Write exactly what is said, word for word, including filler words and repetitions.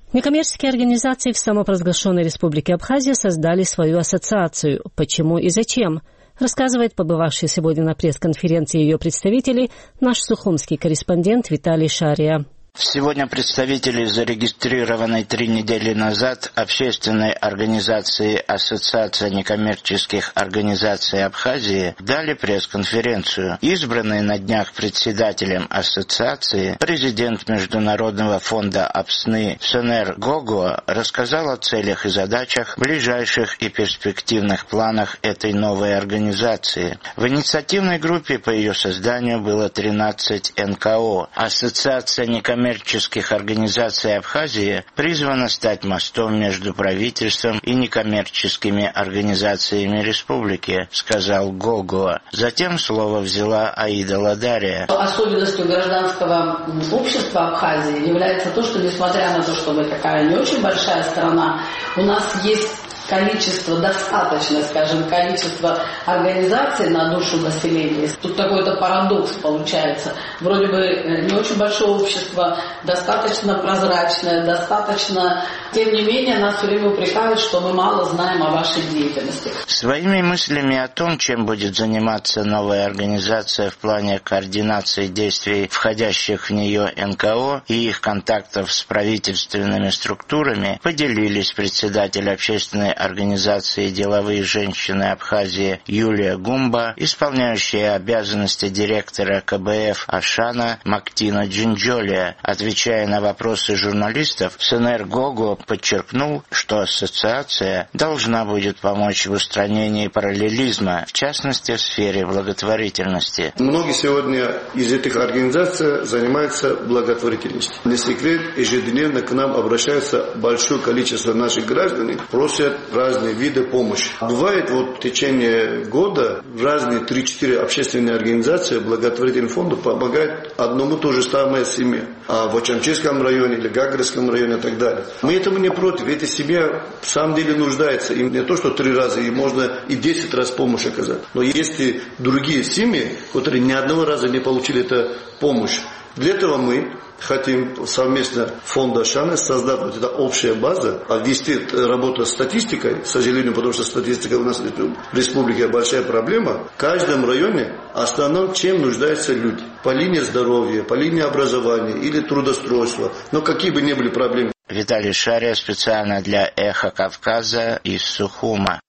Некоммерческие организации в самопровозглашенной Республике Абхазия создали свою ассоциацию. Почему и зачем? Рассказывает побывавший сегодня на пресс-конференции ее представителей наш сухумский корреспондент Виталий Шария. Сегодня представители зарегистрированной три недели назад общественной организации Ассоциация некоммерческих организаций Абхазии дали пресс-конференцию. Избранный на днях председателем ассоциации президент Международного фонда АПСНы Сонер Гого рассказал о целях и задачах, ближайших и перспективных планах этой новой организации. В инициативной группе по ее созданию было тринадцать эн ка о. Ассоциация некоммерческих Некоммерческих организаций Абхазии призвана стать мостом между правительством и некоммерческими организациями республики, сказал Гого. Затем слово взяла Аида Ладария. Особенностью гражданского общества Абхазии является то, что несмотря на то, что мы такая не очень большая страна, у нас есть количество, достаточное, скажем, количество организаций на душу населения. Тут какой-то парадокс получается. Вроде бы не очень большое общество, достаточно прозрачное, достаточно... Тем не менее, нас все время упрекают, что мы мало знаем о вашей деятельности. Своими мыслями о том, чем будет заниматься новая организация в плане координации действий входящих в нее эн ка о и их контактов с правительственными структурами, поделились председатель общественной организации «Деловые женщины Абхазии» Юлия Гумба, исполняющая обязанности директора ка бэ эф Ашана Мактина Джинджолия. Отвечая на вопросы журналистов, Сонер Гого подчеркнул, что ассоциация должна будет помочь в устранении параллелизма, в частности в сфере благотворительности. Многие сегодня из этих организаций занимаются благотворительностью. Не секрет, ежедневно к нам обращается большое количество наших граждан, просят разные виды помощи. Бывает, вот в течение года разные три-четыре общественные организации благотворительного фонда помогают одному то же самое семье. А в Очамчийском районе или Гагрском районе и так далее. Мы этому не против. Эта семья в самом деле нуждается. Им не то, что три раза, и можно и десять раз помощь оказать. Но есть и другие семьи, которые ни одного раза не получили эту помощь. Для этого мы хотим совместно фонда Ашана создать вот эта общая база, а вести работу с статистикой, к сожалению, потому что статистика у нас в республике большая проблема. В каждом районе основном чем нуждаются люди. По линии здоровья, по линии образования или трудоустройства. Но какие бы ни были проблемы. Виталий Шария специально для «Эхо Кавказа» из Сухума.